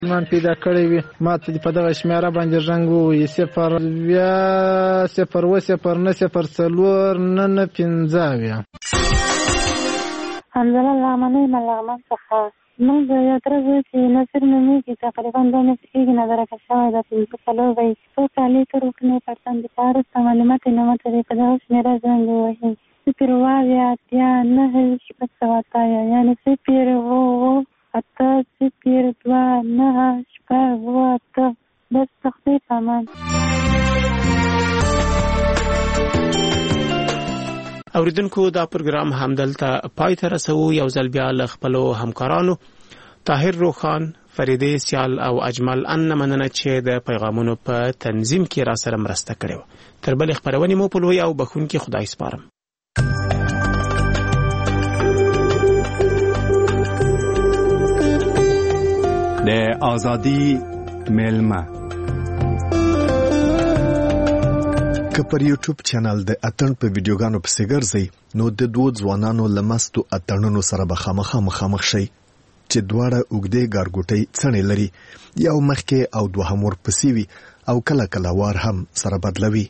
مان پیدا کړی وي ما ته په دغه شمیره باندې رنګ ووایي 0 حمزله لغمنۍ ملغمن څخه موږ د یو تره زوی چې نصیر نومیږي تقریبا 2 میاشتې کېږي نظرکه شوی ده 5 به یې څو کالي تر وکنې پرسن د پارسته معلومات یې نمته دی په دغه شمېره زنګ ووهي 0 8 9 7 یعنې 0 8 0 2 9 8 بس تخفیف امان. اوریدونکو دا پروګرام همدلته پای ته رسوو. یو ځل بیا له خپلو همکارانو طاهر روخان، فریده سیال او اجمل ان مننه چې د پیغامونو په تنظیم کې را سره مرسته کړې وه. تر بلې خپرونې مو په لوی او بخښونکي خدای سپارم. د آزادی میلمه که پر یوټیوب چینل د اتن په ویډیوګانو پسې ګرځئ نو د دوه ځوانانو لمستو اتنونو سره به مخامخ شي چې دواړه اوږدې ګارګوټۍ څڼې لري، یو مخکې او دوهم ورپسې وي او کله کله وار هم سره بدلوي.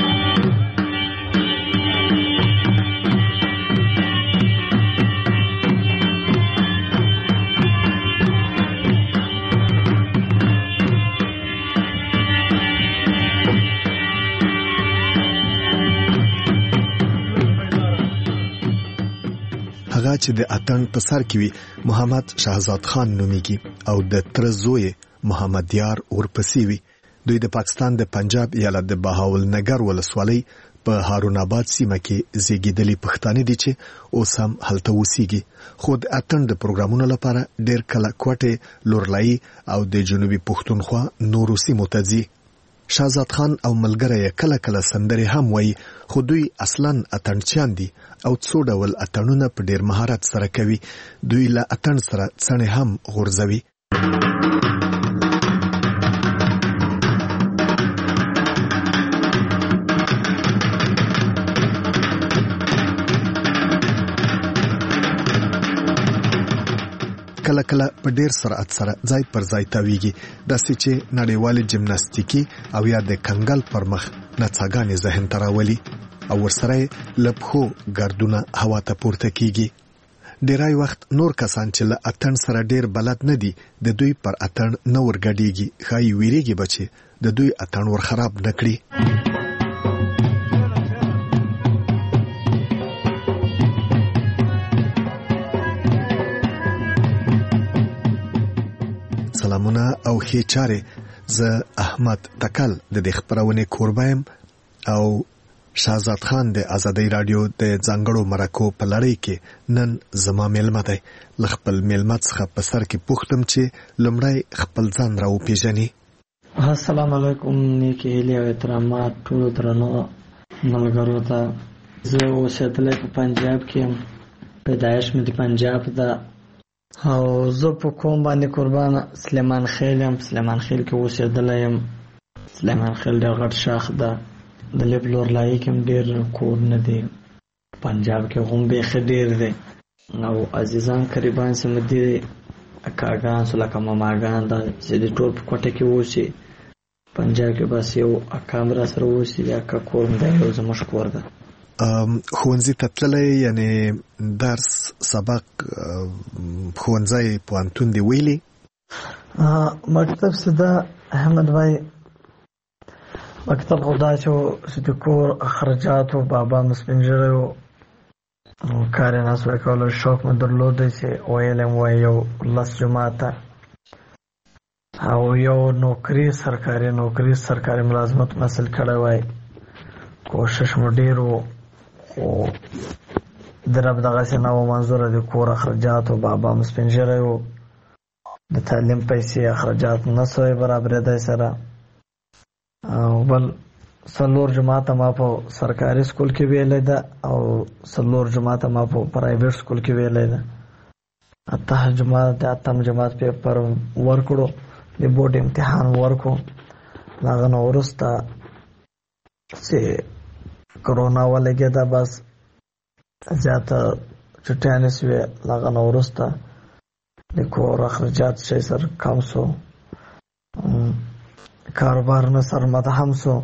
هغه چې د اتن په سر کې وي محمد شهزاد خان نومیږي او د تر زوی محمد یار ورپسې وي. دوی د پاکستان د پنجاب ایالت د بهاول نګر ولسوالۍ په هارون آباد سیمه کې زیږیدلي پښتانه دي چې اوس هم هلته اوسېږي، خو د اتن د پروګرامونو لپاره ډېر کله کوټه، لورلایي او د جنوبي پښتونخوا نورو سیمو ته ځي. شهزاد خان او ملګری کله کله سندرې هم وایي، خو دوی اصلاً اتڼچیان دي او څو ډول اتڼونه په ډېر مهارت سره کوي. دوی له اتڼ سره څڼې هم غورځوي. کله کله په ډیر سرعت سره ځای پر ځای تاویږي، داسې چې نړیوالې جمناستیکي او یا د کنګل پر مخ نڅاګانې ذهن ته راولي او ورسره له پښو ګردونه هوا ته پورته کیږي. ډیری وخت نور کسان چې له اتڼ سره ډیر بلد نه دي د دوی پر اتڼ نه ورګډېږي، ښایي ویریږي به چې د دوی اتڼ ور خراب نه کړي. سلامونه او ښې چارې. زه احمد تکل د دې خبرونې کوربایم او شهزاد خان د آزادۍ رادیو د ځانګړو مرکو په لړۍ کې نن زما میلمه دی. له خپل میلمه څخه په سر کې پوښتم چې لومړی خپل ځان را وپېژني. السلام علیکم، نیکې هیلې او احترامات ټولو درنو ملګرو ته. زه اوسېدلی په پنجاب کې یم، پیدایش مې د پنجاب ده او زه په کوم باندې قربان سلیمان خیل یم. سلیمان خیل کې اوسېدلی یم. سلیمان خیل ډېر غټ شاخ ده. د لب لورلایي کې هم ډېر کورونه دي. پنجاب کې هم بیخي ډېر دی او عزیزان قریبان سمه دي اکاګان سو لکه ماماګان دا چې د ټول په کوټه کې اوسي. پنجاب کې بس یو اکام را سره اوسي، اکا کور دی یو زموږ کور ده. ښوونځي ته تللی یعنې درس سبق ښوونځی پوهنتون دی ویلي؟ مکتب سده احمد بھائی مکتب خدا چې د کور اخراجاتو بابا مې سپین ږیری و، کار یې نسوی کولی، شوق مې درلودی چې ویلی مې وایي یو 10 جماعته او یو نوکري سرکاري ملازمت حاصل کړی وای. کوشش مو ډېر و خو د رب دغسې نه و منظوره د کور اخراجاتو بابا مې سپین ږیری و، د تعلیم پیسې اخراجات نه سوی برابرېدی سره. او بل 4 جماعته ما په سرکاري سکول کې ویلی ده او 4 جماعته ما په پرایویټ سکول کې ویلی ده. 8م جماعت پیپر ورکړو، د بورډ امتحان ورکړو. د هغه نه وروسته چې کرونا ولګېده بس زیاته چټیانې سوې. د هغه نه وروسته د کور اخراجات شی سر کم سو کاروبارونه سره مدهم سو.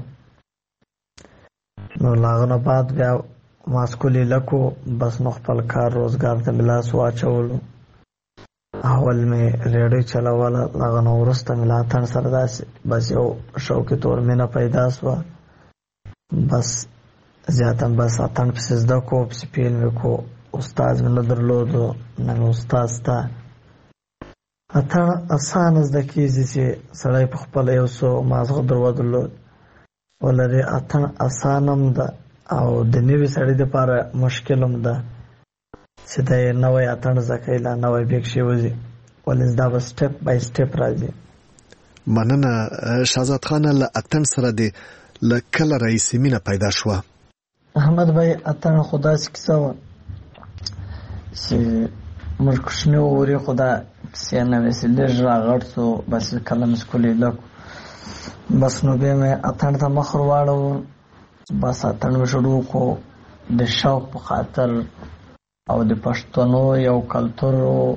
نو لاغنه بعد بیا ماسکولی لکو بس نو خپل کار روزګار ته ملاس واچولو. اول می ریډیو چلوله، لاغنه ورسته ملا تن سره داسې بس یو شوقي تور مینه پیدا سوه. بس زیاتن بس اتن پسې زده کو، پسې پیل مې کو. استاد مې نه درلودو، نه مې استاد سته. اتن اسانه زده کېږي چې سړی په خپله یو څو مازغه درلود ولري. اتن اسانه هم ده او د نوي سړي دپاره مشکل هم ده چې دی نوی اتن زده کوي، لا نوی بیک شي وځي، ولې دا به سټپ بای سټپ راځي. مننه شهزاد خانه. له اتن سره دې له کله راهیسې مینه پیدا شوه؟ احمد بھائی اتن خو داسې کیسه وه چې موږ کوچني وورې خو دا کیسې نه وې چې لږ راغټ سو، بس کله مې سکولې لکو. بس نو بیا مې اتن ته مخ ور واړو. بس اتن مې شروع کو د شوق په خاطر او د پښتنو یو کلتور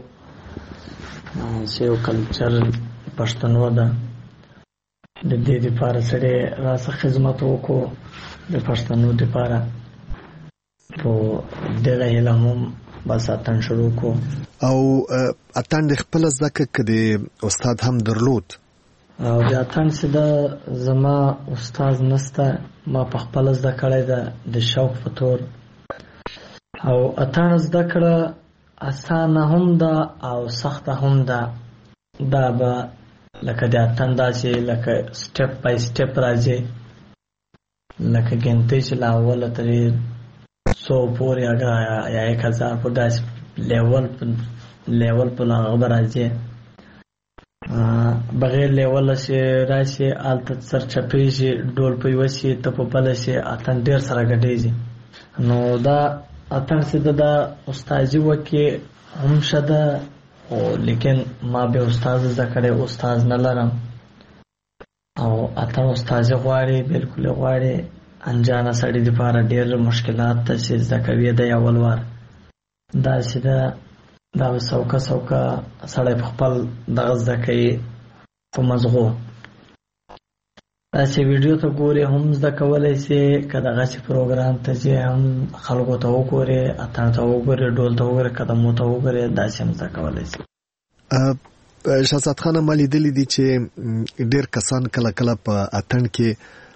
چې یو کلچر پښتنو ده، د دې دپاره سړی راسه خدمت وکړو د پښتنو دپاره. په دغه هیله هم بس اتن شروع کو. او اتن د خپله زده که د استاد هم درلود؟ او د اتن چې ده زما استاد نسته، ما په خپله زده کړی ده د شوق په طور. او اتن زده کړه اسانه هم ده او سخته هم ده. دا به لکه د اتن داسې لکه سټپ بای سټپ راځي، لکه ګنتۍ چې له اوله ترې 100 پورې یا 1000 پورې داسې لیول په هغه به راځي. بغیر لیوله چې راشي هلته سر چپېږي، ډول په یوه شي، ته په بله شي، اتن ډېر سره ګډېږي. نو دا اتن چې ده دا استازي وکړي هم ښه ده، خو لیکن ما بیا استاد زده کړی، استاد نه لرم. او اتن استازي غواړي، بلکل غواړي. انجانه سړي دپاره ډېر مشکلات ته چې زده کوي دی اول وار. داسې ده دا به سوکه سوکه سړی په خپل دغه زده کوي په مزغو. داسې ویډیو ته ګورې هم زده کولی سي، که دغسې پروګرام ته ځې هم خلکو ته وګورې، اتن ته وګورې، ډول ته وګورې، قدمو ته وګورې، داسې هم زده کولی سي. شهزاد خانه ما لیدلی دي چې ډېر کسان کله کله په اتن کې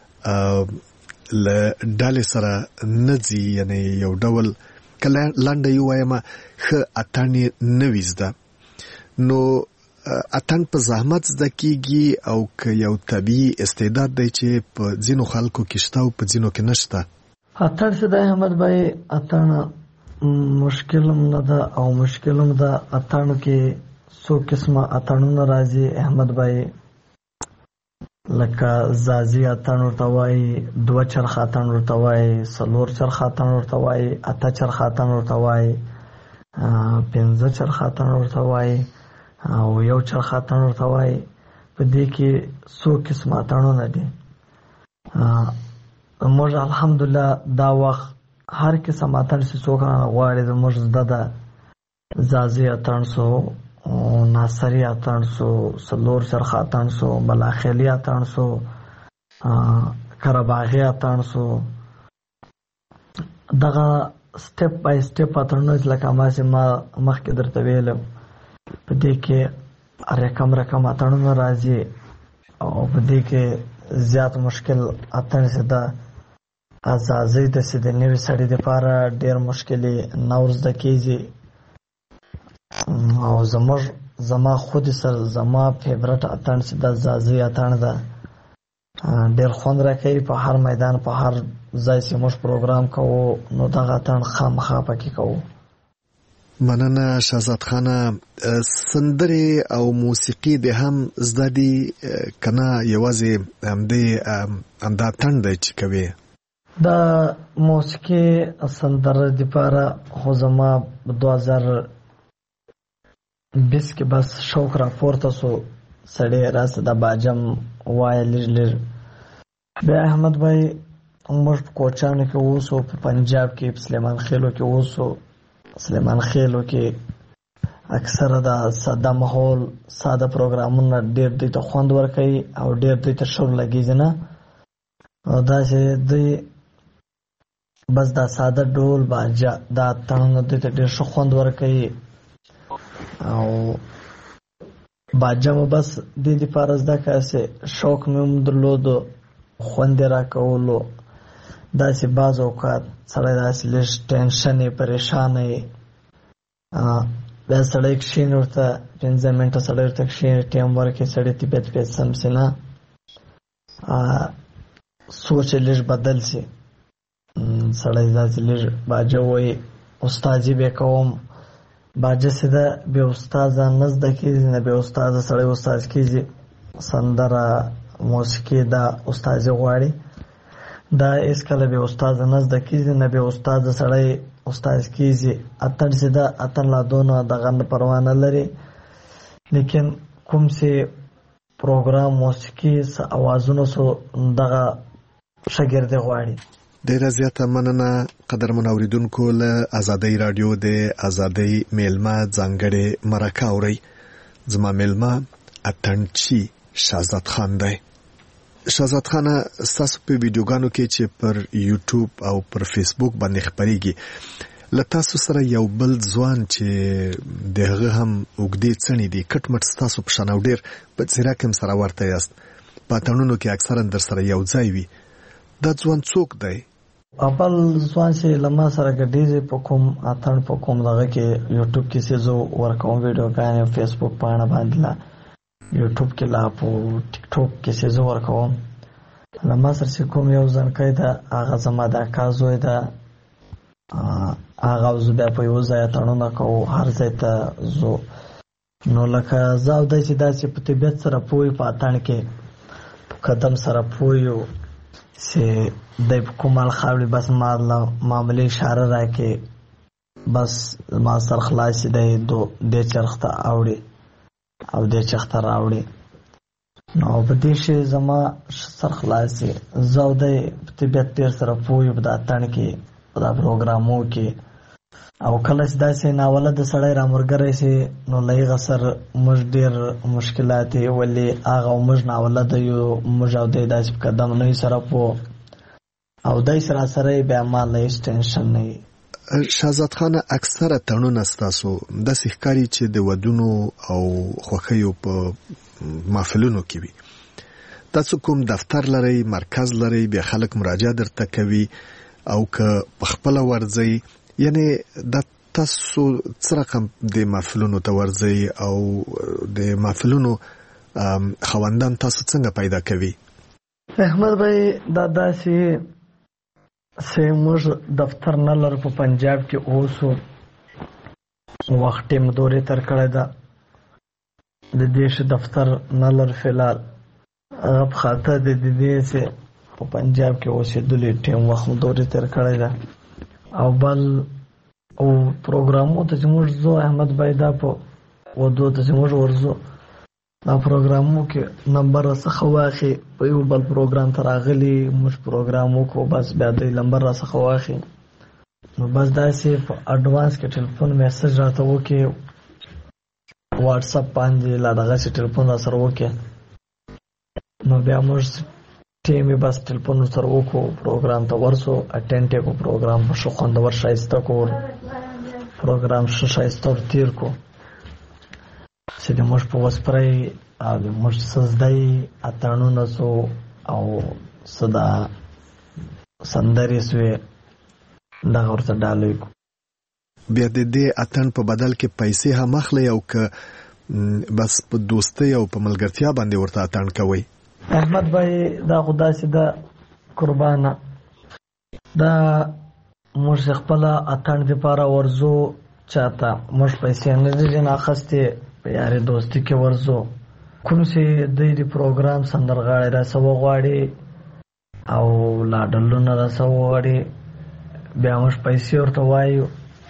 له ډلې سره نه ځي، یعنې یو ډول کله لنډه یې ووایم ښه اتن یې نه وي زده. نو اتن په زحمت زده کېږي او که یو طبیعي استعداد دی چې په ځینو خلکو کې شته او په ځینو کې نشته؟ اتن چې دی احمد بھائی، اتن مشکل هم نه ده او مشکل هم ده. اتنو کې څو قسمه اتنونه راځي احمد بھائی، لکه زازي اتن ورته وایي، 2 چرخ اتن ورته وایي، 4 چرخ اتن ورته وایي، 8 چرخ اتن ورته وایي، 5 چرخ اتن ورته وایي او 1 چرخ اتن ورته وایي. په دې کې څو قسمه اتنونه دي. موږ الحمدلله دا وخت هر قسم اتن چې څوک غواړي زموږ زده ده. زازي اتن سو، ناصري اتن سو، 4 چرخ اتن سو، بلاخیلی اتن سو، کرباغي اتن سو. دغه سټپ بای سټپ اتنونه لکه ما چې ما مخکې درته ویلم، په دې کې رقم اتنونه راځي. او په دې کې زیات مشکل اتن چې ده ازازي ده چې د نوي سړي دپاره ډېر مشکلې نور زده کېږي. او زما خود سره زما فیورټ اتن چې د زازي اتن ده، ډېر خوند راکوي. په هر میدان په هر ځای چې موږ پروګرام کوو نو دغه اتن خامخا پکې کوو. مننه شهزاد خانه. سندرې او موسیقي د هم زده دي که نه یوازې همدا اتن دی چې کوي؟ د موسیقي سندره دپاره خو زما 2020 کې بس شوق را پورته سو، سړی راسه د باجم وایه لږ. بیا احمد بھائی موږ په کوچانو کې اوسو، په پنجاب کې په سلیمان خیلو کې اوسو. سلیمان خیلو کې اکثره د ساده ماحول ساده پروګرامونه ډېر دوی ته خوند ورکوي او ډېر دوی ته شور لګېږي نه. او داسې دوی بس دا ساده ډول باجه دا تړونه دوی ته ډېر ښه خوند ورکوي. او باجه مو بس دې دپاره زده کړه چې شوق مې هم درلودو، خوند یې راکولو. داسې بعض اوقات سړی داسې لږ ټینشن یې پریشانه یې بیا سړی کښېني ورته 15 منټه سړی ورته کښېني ټیم ورکړي سړی طبیعت پې سم شي نه سوچ یې لږ بدل شي. سړی داسې لږ باجه وایي استادي به کوم. باجه چې ده بې استاده نه زده کېږي نه بې استاده سړی استاد کېږي. سندره موسیقي دا استادي غواړي. دا هېڅکله بې استاده نه زده کېږي نه بې استاده سړی استاد کېږي. اتڼ چې ده اتڼ لا دونه دغه نه پروا نه لري، لیکن کوم چې پروګرام موسیقي څه اوازونه سو دغه شاګردي غواړي. ډیره زیاته مننه قدرمن اوریدونکو. له ازادۍ راډیو د ازادۍ میلمه ځانګړې مرکه اورئ. زما میلمه اتڼچي شهزاد خان دی. شهزاد خان ستاسو په ویډیوګانو کې چې پر یوټیوب او پر فیسبوک باندې خپرېږي له تاسو سره یو بل ځوان چې د هغه هم اوږدې څڼې دي کټ مټ ستاسو په شان او ډېر په څېره کې هم سره ورته یاست، په اتڼونو کې اکثرا در سره یو ځای وي. دا ځوان څوک دی؟ اول ځوان چې له ما سره ګډېږي په کوم اتڼ په کوم دغه کې یوټیوب کې چې زه ورکوم ویډیوګانې فیسبوک پاڼه باندې لا یوټیوب کې لا په ټیک ټاک کې چې زه ورکوم له ما سره چې کوم یو ځانکی ده هغه زما د اکا زوی ده. هغه او زه بیا په یو ځای اتڼونه کوو، هر ځای ته ځو. نو لکه زه او دی چې داسې په طبیعت سره پوه په اتڼ کې په قدم سره پوه یو چې دی په کوم حال خاوړي بس ما معمولي اشاره راکړي بس ما سر خلاص دی دې چرخ ته اوړي او دې چرخ ته راوړي. نو په دې شی زما سر خلاص دی. زه او دی په طبیعت ډېر سره پوه یو په دا اتڼ کې په دا پروګرامو کې. او کله چې داسې ناولده سړی رامرګری شي نو له هغه سره موږ ډېر مشکلات یې ولې هغه او موږ ناولده یو موږ او دی داسې په قدم نه یو سره پوه او دی سره سره یې بیا ما له هېڅ ټینشن نه یي. شهزاد خان اکثره تړونونه ستاسو داسې ښکاري چې د ودونو او خوښیو په محفلونو کې وي. تاسو کوم دفتر لرئ، مرکز لرئ، بیا خلک مراجعه درته کوي او که په خپله ورځئ؟ یعنی دا تاسو څه رقم د محفلونو ته ورځئ او د محفلونو خواندان تاسو څنګه پیدا کوي؟ احمد بھائی دا داسې چې موږ دفتر نه لرو په پنجاب کې اوسو وخت ټیم دورې تر کړی ده د دې دفتر نه لرو فلحال هغه په خاطر د دې چې په پنجاب کې اوسېدلې ټیم وخت دورې تر کړی ده. او بل او پروګرامو ته چې موږ ځو احمد بھائی دا په ودو ته چې موږ ورځو دا پروګرامو کې نمبر راڅخه واخلي په یو بل پروګرام ته راغلي موږ پروګرام وکړو بس بیا دوی نمبر راڅخه واخلي نو بس داسې په اډوانس کې ټلیفون میسج راته وکړي واټساپ باندې لا دغسې ټلیفون را سره وکړي نو بیا موږ ټیم یې بس ټلیفون سره وکړو پروګرام ته ورسو اټینډ یې کړو پروګرام په ښه خوندور ښایسته کړو پروګرام ښه ښایسته ور تېر کړو چې د موږ په وسپری او د موږ څه زده یې اتڼونه سو او څه دا سندرې سوې دغه ورته ډالۍ کړو. بیا د دې اتڼ په بدل کې پیسې هم اخلئ او که بس په دوستۍ او په ملګرتیا باندې ورته اتڼ کوئ؟ احمد بھائی دا خو داسې ده قربانه دا موږ خپله اتڼ دپاره ورځو چاته موږ پیسې نه دي ځینې اخیستې په یارې دوستي کې ورځو کوم چې دوی د پروګرام سندرغاړی راڅه وغواړي او لاډلونه راڅه وغواړي بیا موږ پیسې ورته وایو.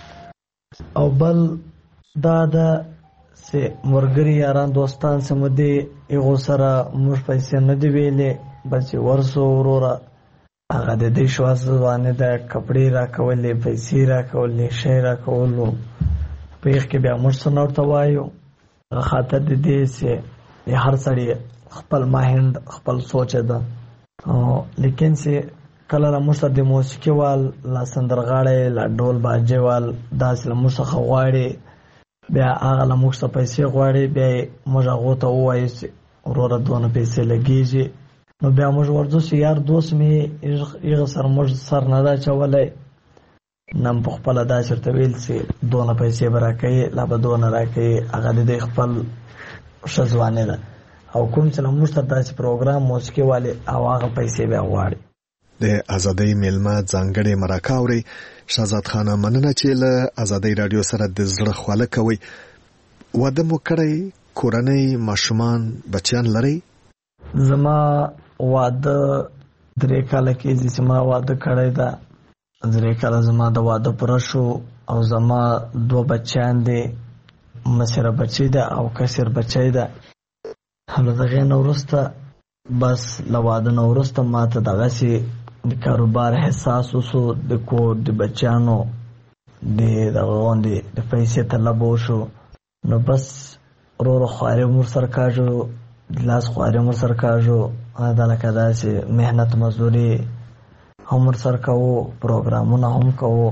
او بل دا ده چې ملګري یاران دوستان چې مو دې هغو سره موږ پیسې نه دي ویلې بس چې ورسو وروره هغه د دې شوه ځوانې ده کپړې راکولې پیسې راکولې شی راکولو پیخ کې بیا موږ څه نورته وایو خاطر د دې چې هر سړی خپل ماهند خپل سوچ ده لیکن چې کله له موږ سره د موسیقي وال لا سندرغاړی لا ډول باجې وال داسې له موږ څخه غواړي بیا هغه له موږ څخه پیسې غواړي بیا موږ هغو ته ووایو چې وروره دونه پیسې لګېږي نو بیا موږ ورځو چې یار دوست مې هغه سره موږ سر نه ده اچولی نن په خپله داسې ورته ویل چې دونه پیسې به راکوي لا به دونه راکوي هغه د دوی خپل ښه ځواني ده او کوم چې له موږ سره داسې پروګرام موسیقي والي او هغه پیسې بیا غواړي د ازادۍ میلمه ځانګړې مرکه اوري. شهزاد خانه مننه چې له ازادۍ رادیو سره د زړه خواله کوي. واده مو کړی؟ کورنۍ، ماشومان، بچیان لرئ؟ زما واده 3 کاله کېږي چې ما واده کړی ده. 3 کاله زما د واده پوره شو او زما 2 بچیان دي، مشره بچی ده او کشر بچی ده. له دغې نه وروسته بس له واده نه وروسته ما ته دغسې د کاروبار احساس وشو، د کور د بچیانو د دغه غوندې د پیسې طلب وشو. نو بس ورو ورو خواري مور سره کاږو، د لاس خواري مور سره کاږو، دا لکه داسې محنت مزدوري هم ورسره کوو، پروګرامونه هم کوو،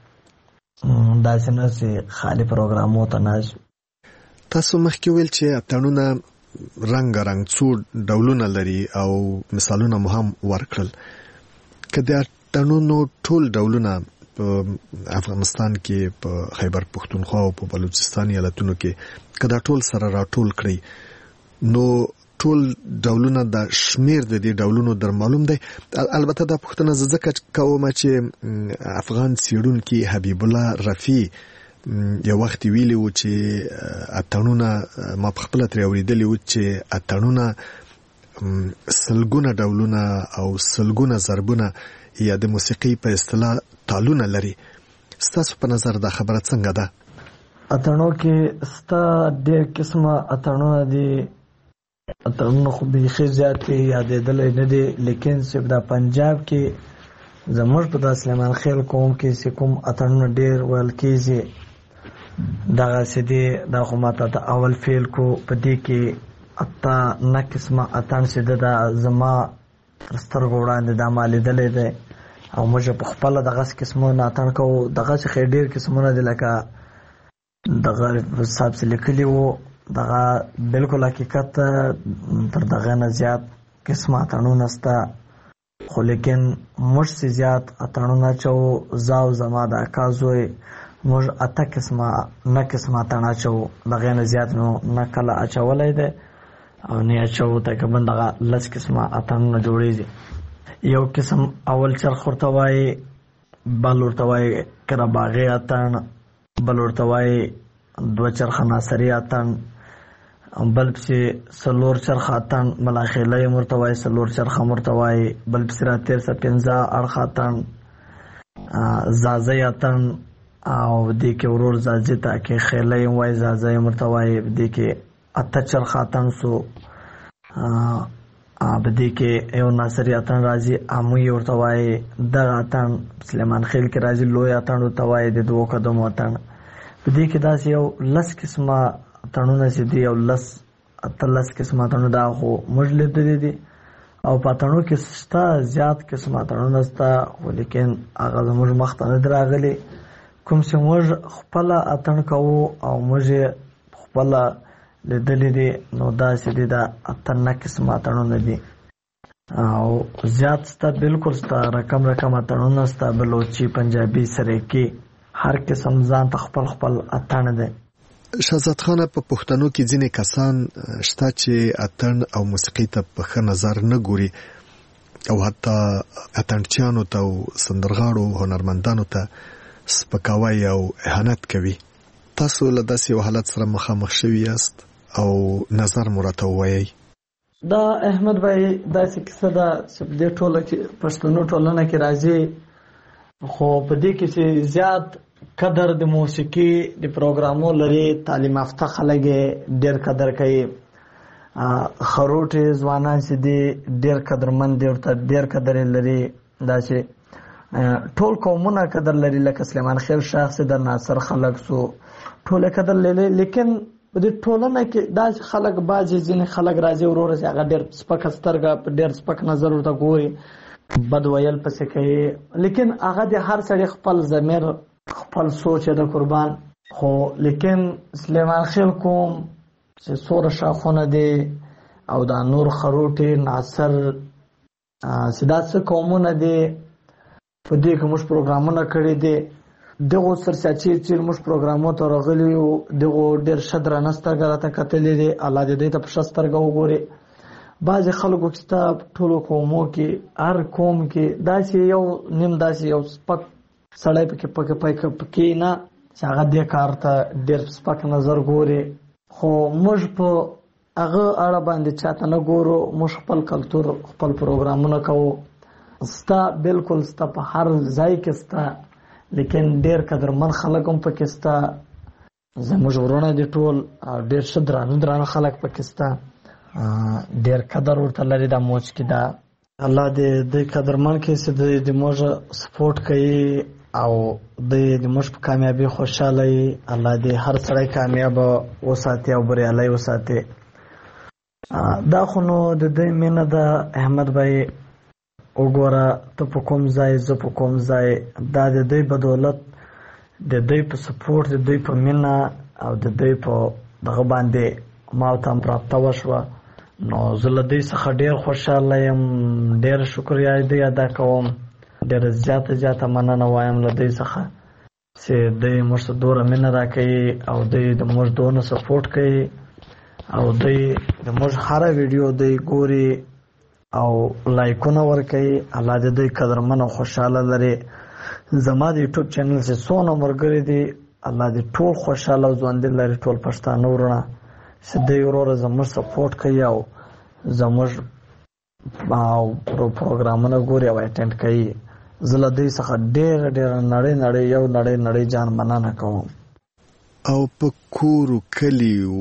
داسې نه چې خالي پروګرامو ته ناست. تاسو مخکې ویل چې اتڼونه رنګ څو ډولونه لري او مثالونه مو هم ورکړل. که د اتڼونو ټول ډولونه په افغانستان کې په خیبر پښتونخوا او په بلوچستان ایالتونو کې که دا ټول سره راټول کړئ نو ټول ډولونه د شمیر د دې ډولونو در معلوم دی؟ البته دا پوښتنه زه ځکه کوم چې افغان څېړونکي حبیب الله رفیع یو وخت ویلي و چې اتڼونه ما په خپله ترې اورېدلي و چې اتڼونه سلګونه ډولونه او سلګونه ضربونه یا د موسیقۍ په اصطلاح تالونه لري. ستاسو په نظر دا خبره څنګه ده؟ اتڼو کې ستا ډېر قسمه اتڼونه دي. اتڼونه خو بیخي زیات یادېدلی نه دي، لیکن صرف دا پنجاب کې زموږ په دا سلیمان خیل قوم کې چې کوم اتڼونه ډېر ویل کېږي دغسې دي. دا خو ماته د اول فیل کو په دې کې 8 قسمه اتڼ چې ده دا زما تر سترګو وړاندې دا ما لیدلی دی او موږ په خپله دغسې قسمونه اتڼ کوو. دغسې خو ډېر قسمونه دي لکه دغه صاحب چې لیکلي وو دغه بلکل حقیقت تر دغه نه زیات قسمه اتڼونه شته، خو لیکن موږ چې زیات اتڼونه اچوو زه او زما د اکا زوی موږ 8 قسمه 9 قسمه اتڼ اچوو. دغې نه زیات نو نه کله اچولی دی او نه اچوو. تقریبا دغه 10 قسمه اتڼونه جوړېږي. یو قسم اول چرخ ورته وایي، بل ورته وایي کرباغې اتڼ، بل ورته وایي 2 چرخه ناصري اتڼ، بل پسې 4 چرخه اتڼ ملاخیله یې ورته وایي، 4 چرخه ورته وایي، بل پسې راتېر څه 15 اړخه اتڼ، زازۍ اتڼ او دې کې ورور زازي ته کې خیله یې وایي، زازۍ یې ورته وایي. دې کې 8 چرخه اتڼ سو. په دې کې یو ناصري اتڼ راځي، عمو یې ورته وایي. دغه اتڼ سلیمان خیل کې راځي، لوی اتڼ ورته وایي، د 2 قدمو اتڼ. په دې کې داسې یو 10 قسمه اتڼونه چې دي، یو 10 قسمه اتڼونه دا خو موږ لیدلي دي او په اتڼو کې شته زیات قسمه اتڼونه شته، خو لیکن هغه زموږ مخ ته نه دي راغلي. کوم چې موږ خپله اتڼ کوو او موږ یې خپله لیدلي دي نو داسې دي دا 8 قسمه اتڼونه دي او زیات شته، بلکل شته، رقم اتڼونه شته، بلوچي، پنجابي، سریکي، هر قسم ځان ته خپل خپل اتڼ دی. شهزاد خانه په پښتنو کې ځینې کسان شته چې اتڼ او موسیقۍ ته په ښه نظر نه ګوري او حتی اتڼچیانو ته او سندرغاړو هنرمندانو ته سپکاوی او اهانت کوي. تاسو له داسې یو حالت سره مخامخ شوي یاست او نظر مو راته ووایئ؟ دا احمد بھائی داسې کیسه ده چې په دې ټوله کې پښتنو ټولنه کې راځي، خو په دې کې چې زیات قدر د موسیقي د پروګرامو لري، تعلیم یافته خلک ډېر قدر کوي. خروټې ځوانان چې دي ډېر قدرمند دي، ورته ډېر قدر یې لري. داسې ټول قومونه قدر لري لکه سلیمان خېل شاه سي د ناصر خلک سو ټول قدر لري لیکن په دې ټولنه کې دا خلک باجی ځینې خلک راځي ورور هغه ډېر سپک سترګه ډېر سپک نظر ورته ګوري بد ویل پسې کوي لیکن هغه د هر سړي خپل ضمیر خپل سوچ د قربان خو لیکن سلیمان خېل کوم چې سور شاخونه دي او دا نور خروټي ناصر سداسه قومونه دي په دې کې موږ پروګرامونه کړی دي دغه سرساچی چې موږ پروګرامو ته راغلی یو دغه ډېر شدر نسته غلطه کتلې دي الله دې ته په شسترګه وګوري بعض خلکو چې ټولو قومو کې هر قوم کې داسې یو نیم داسې یو سپک سړی پکې نه چې هغه دې کار ته ډېر سپک نظر ګوري خو موږ په هغه اړه باندې چاته نه ګورو موږ خپل کلتور خپل پروګرامونه کوو ستا بالکل ستا په هر ځای کې ستا لیکن ډېر قدرمن خلک هم پکې ستا زموږ ورونه دي ټول ډېر ښه درانه خلک پکې ستا ډېر قدر ورته لري دا موج کې دا الله دې قدرمن کې چې د موږ سپورټ کوي او د موږ په کامیابی خوشاله وي الله دې هر سړی کامیاب وساتي او بریالی وساتي دا خو نو د دې مینه د احمد بھائی وګوره ته په کوم ځای زه په کوم ځای دا د دوی بدولت د دوی په سپورټ د دوی په مینه او د دوی په دغه باندې ما ته هم رابطه وشوه نو زه له دوی څخه ډېر خوشحاله یم ډېر شکریه دوی ادا کوم ډېره زیاته مننه وایم له دوی څخه چې دوی موږ ته دومره مینه راکوي او دوی د موږ دونه سپورټ کوي او دوی د موږ هره ویډیو دوی ګوري او لایکونه ورکوي الله دې دوی قدرمن او خوشحاله لري زما د یوټیوب چینل چې څونه ملګري دي الله دې ټول خوشحاله او ژوندي لري ټول پښتانه ورونه چې دوی وروره زموږ سپورټ کوي او زموږ پروګرامونه ګوري او اټینډ کوي زه له دوی څخه ډېره نړۍ جان مننه کوم او په کورو کلیو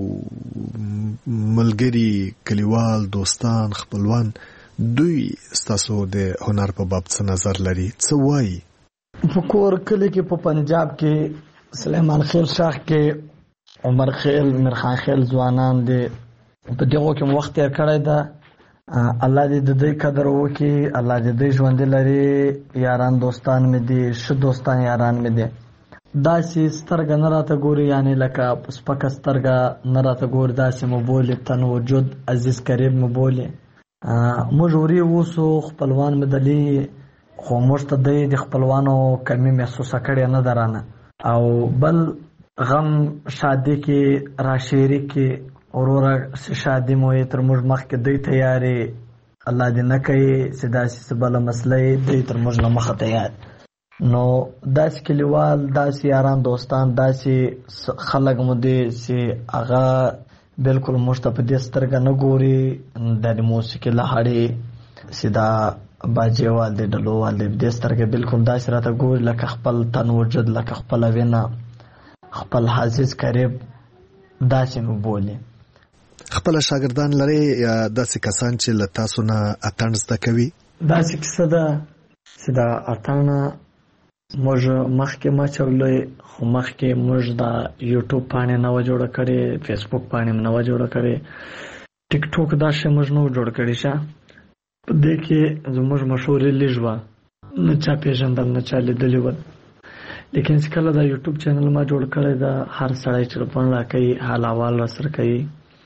ملګري کلیوال دوستان خپلوان دوی ستاسو د هنر په باب څه نظر لري څه وایي په کور کلی کې په پنجاب کې سلیمان خېل شاه کې عمر خېل میرخان خېل ځوانان دي په دغه کې وخت تیر کړی ده الله دې د دوی قدر وکړي الله دې دوی ژوندي لري یاران دوستان مې دي ښه دوستان یاران مې دي داسې سترګه نه راته ګوري یعنی لکه سپکه سترګه نه راته ګوري داسې مو بولي تن وجود عزیز قریب مو بولي موږ وري اوسو خپلوان مې دلي خو موږ ته د خپلوانو کمی محسوسه کړې نه درانه او بل غم شادي کې راشيري کې اوروره شادي مو تر موږ مخکې دوی تیاری الله دې نه کوي چې داسې بله مسله دوی تر موږ نه مخه تیار نو داسې کلیوال داسې یاران دوستان داسې خلک مو دي چې هغه بالکل موږ ته په دې سترګه نه ګوري د موسیقي لهړې چې دا باجیوال دی ډلووال دی دې سترګه بالکل داسې راته ګوري لکه خپل تن وجود لکه خپله وینه خپل عزیز قریب داسې مو بولي خپل شاګردان لري یا داسې کسان چې له تاسو نه اتڼ زده کوي داسې کیسه ده چې دا اتڼ موږ مخکې ما چولې خو مخکې موږ د یوټیوب پاڼې نه و جوړه کړې فیسبوک پاڼې نه و جوړه کړې ټیک ټاک دا شی موږ نه و جوړ کړی شه په دې کې زموږ مشهورې لږ وه نه چا پېژندل نه چا لیدلي ول لیکن چې کله دا یوټیوب چینل ما جوړ کړی دا هر سړی ټلیفون راکوي حال احوال راسره کوي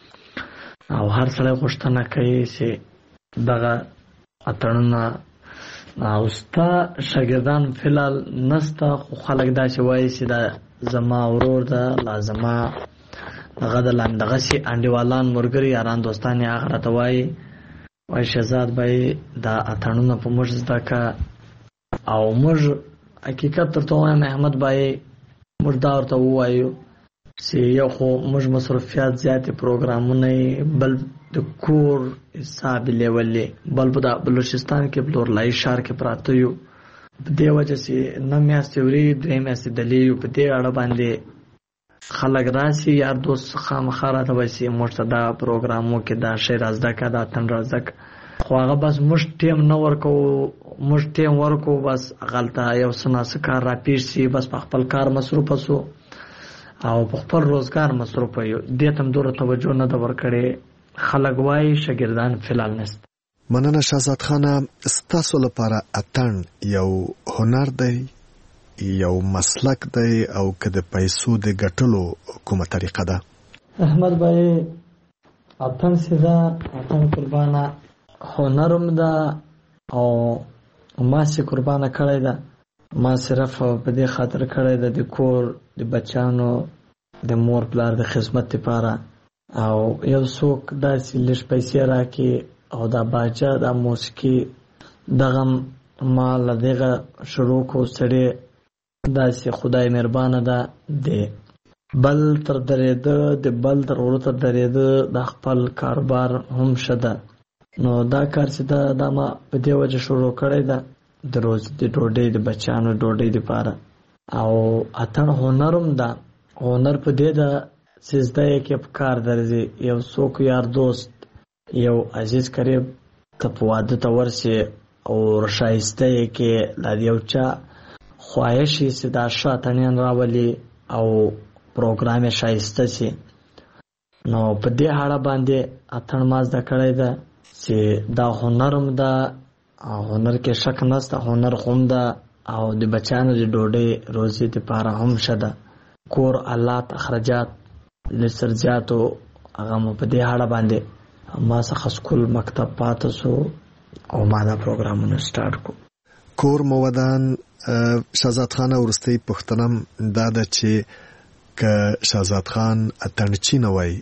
او هر سړی غوښتنه کوي چې دغه اتڼونه او ستا شاګردان فلحال نسته خو خلک داسې وایي چې دا زما ورور ده لا زما دغه د دغسې انډیوالان ملګري یاران دوستان یې هغه راته وایي شهزاد بھائی دا اتڼونه په موږ زده که او موږ حقیقت درته وایم احمد بھائی موږ دا ورته ووایو چې یو خو موږ مصروفیات زیاتې پروګرامونه بل د کور حساب لیولې بل په بلوچستان کې بلورلای ښار کې پراته یو په دې وجه چې نه میاشتې ورې دوې میاشتې دلې یو په دې اړه باندې خلک راسي یار دوست خامخا راته وایي چې موږ ته دا پروګرامو کې دا شی را زده که دا اتڼ را زده که خو هغه بس موږ ټیم نه ورکو، موږ ټیم ورکو بس غلطه یو سناسه کار را پیښ سي، بس په خپل کار مصروف سو او په خپل روزګار مصروف یو، دې تم دوره توجه نه د ورکړي. خلک وایي شاګردان فلال نست. مننه شهزاد خانه، ستاسو لپاره اتن یو هنر دی، یو مسلک دی او که د پیسو د ګټلو کومه طریقه ده؟ احمد بھائی اتن سیده اتن قربانه هنرم ده او ما سي قربانه کړی ده. ما صرف په دې خاطر کړی ده د کور د بچانو د مور پلار د خدمت لپاره، او یو څوک داسې لږ پیسې راکړي او دا باجه دا موسیقي دغه ما له دغه شروع کو سړی داسې خدای مهربانه ده د بل تر درېده د بل تر ورته درېده د خپل کاروبار هم شده. نو دا کار چې دا ما په دې وجه شروع کړی ده د روز د ډوډۍ د بچانو ډوډۍ لپاره. او اتن هنرم ده، هنر په دې ده چې زده یې کې په کار درځي. یو څوک یار دوست یو عزیز قریب ته په واده ته ورسي او شایسته یې کې لا یو چا خواهش یې چې دا ښه اتڼیان راولي او پروګرام یې شایسته سي. نو په دې اړه باندې اتڼ ما زده کړی ده چې دا هنرم ده، هنر کې شک نسته، هنر هم ده او د بچانو د ډوډۍ روزي لپاره هم ښه ده. کور آلات اخراجات لسر زیاتو هغه مو په دې اړه باندې ما څخه سکول مکتب پاتې سو او ما دا پروګرامونه سٹارټ کو. کور مو ودان. شهزاد خان ورستی پښتنم دا ده چې که شهزاد خان اتڼچی نه وای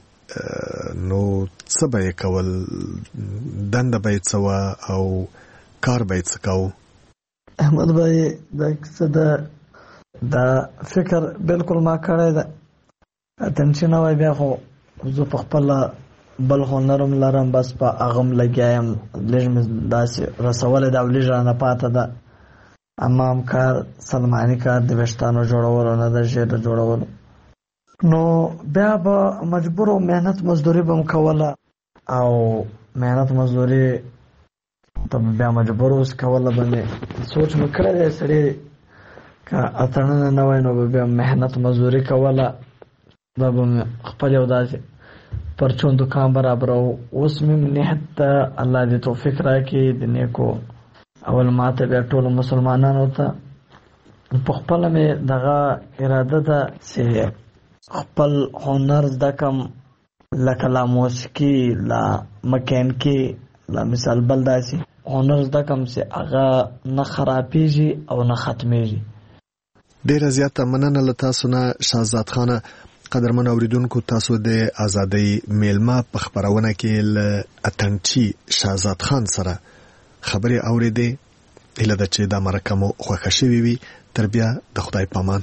نو څه به یې کول؟ دنده به یې څه وه او کار به یې څه کوو؟ احمد بھائی دا کیسه ده، دا فکر بالکل ما کړی ده. اتڼچی نه وای بیا خو زه په خپله بل هنرم لرم، بس په هغه م لګیا یم. لږ مې داسې رسولی ده او لږ رانه پاته ده. امام کار سلماني کار د ویښتانو جوړولو نه ده، ژیړه جوړولو. نو بیا به مجبور و محنت مزدوري به م کوله او محنت مزدوري ته بیا مجبور اوس کوله به مې سوچ مې کړی دی سړی که اتڼونه نه وای نو به بیا محنت مزدوري کوله، دا به مې خپل یو داسې پرچون دکان برابرو. اوس مې نیت ته الله دې توفیق راکړي د نیکو. اول ماته بیا ټولو مسلمانانو ته په خپله مې دغه اراده ده چې خپل هنر زده کم، لکه لا موسیقي، لا مکانیکي، لا مثال بل داسې هنر زده کم چې هغه نه خرابېږي او نه ختمېږي. ډېره زیاته مننه له تاسو نه شهزاد خانه. قدرمن اوریدونکو، تاسو د ازادۍ میلمه په خپرونه کې له اتڼچي شهزاد خان سره خبرې اورېدې. هیله ده چې دا مرکه مو خوښه شوې وي. تر بیا د خدای پامان.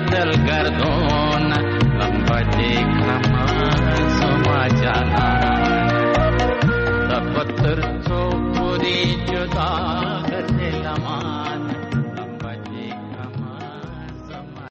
دل گردون لمبتی کما سما جانا پتھر تو پوری جدا